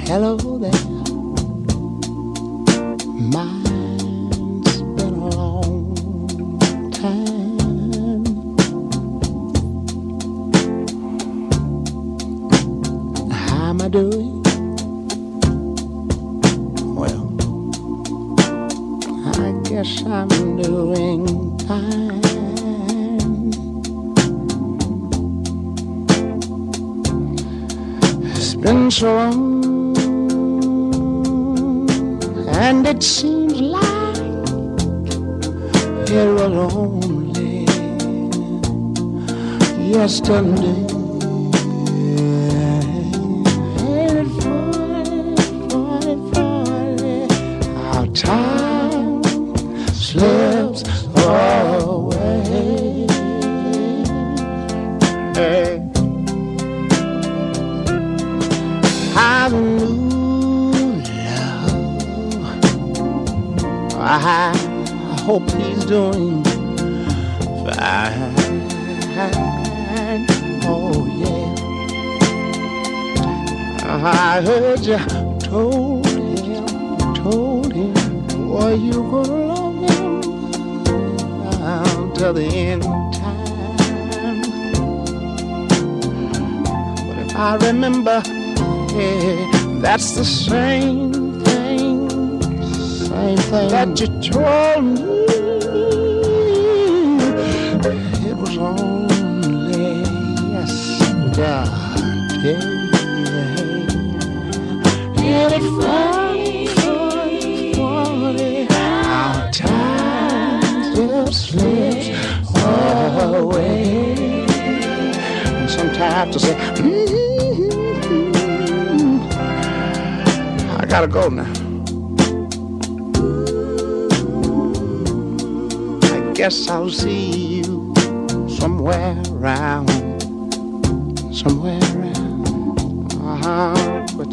Hello there. Mine's been a long time. How am I doing? Well, I guess I'm doing fine. It's been so long, and it seems like it was only yesterday. Ain't it funny, how time slips away. Hey. I've new love. I hope he's doing fine. Oh yeah. I heard you told him, boy, you gonna love him till the end of time. But if I remember, yeah, that's the same thing that you told me. It was only yesterday. Ain't it funny how time just slips away? And sometimes I say, I gotta go now. I guess I'll see you somewhere around. But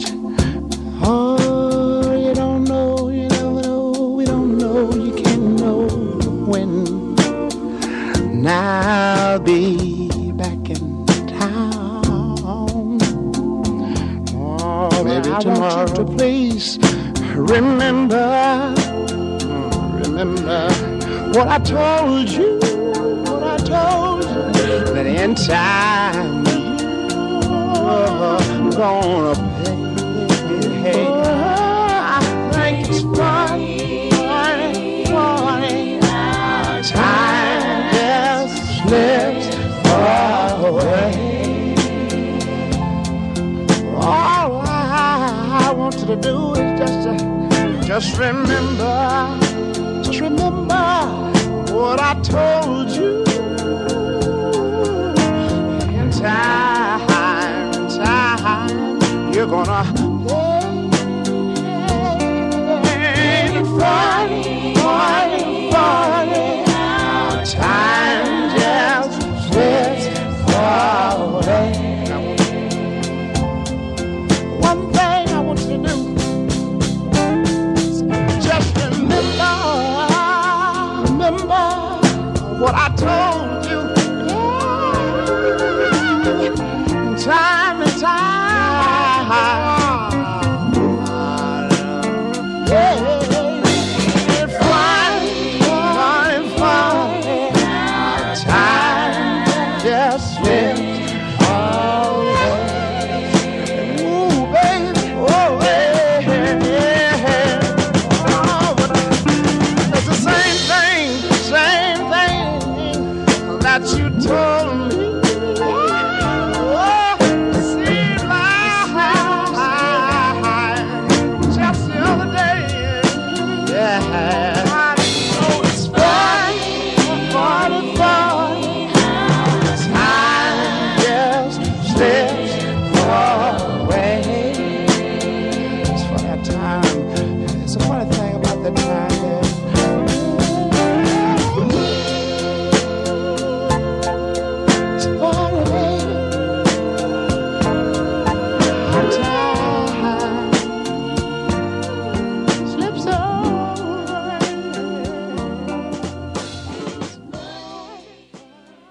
you don't know, you never know, we don't know, you can't know when. And I'll be back in town. Oh, maybe tomorrow. I want you to please remember what I told you, that in time you're gonna pay. I think it's funny, time just slips away. All I want you to do is just remember what I told you.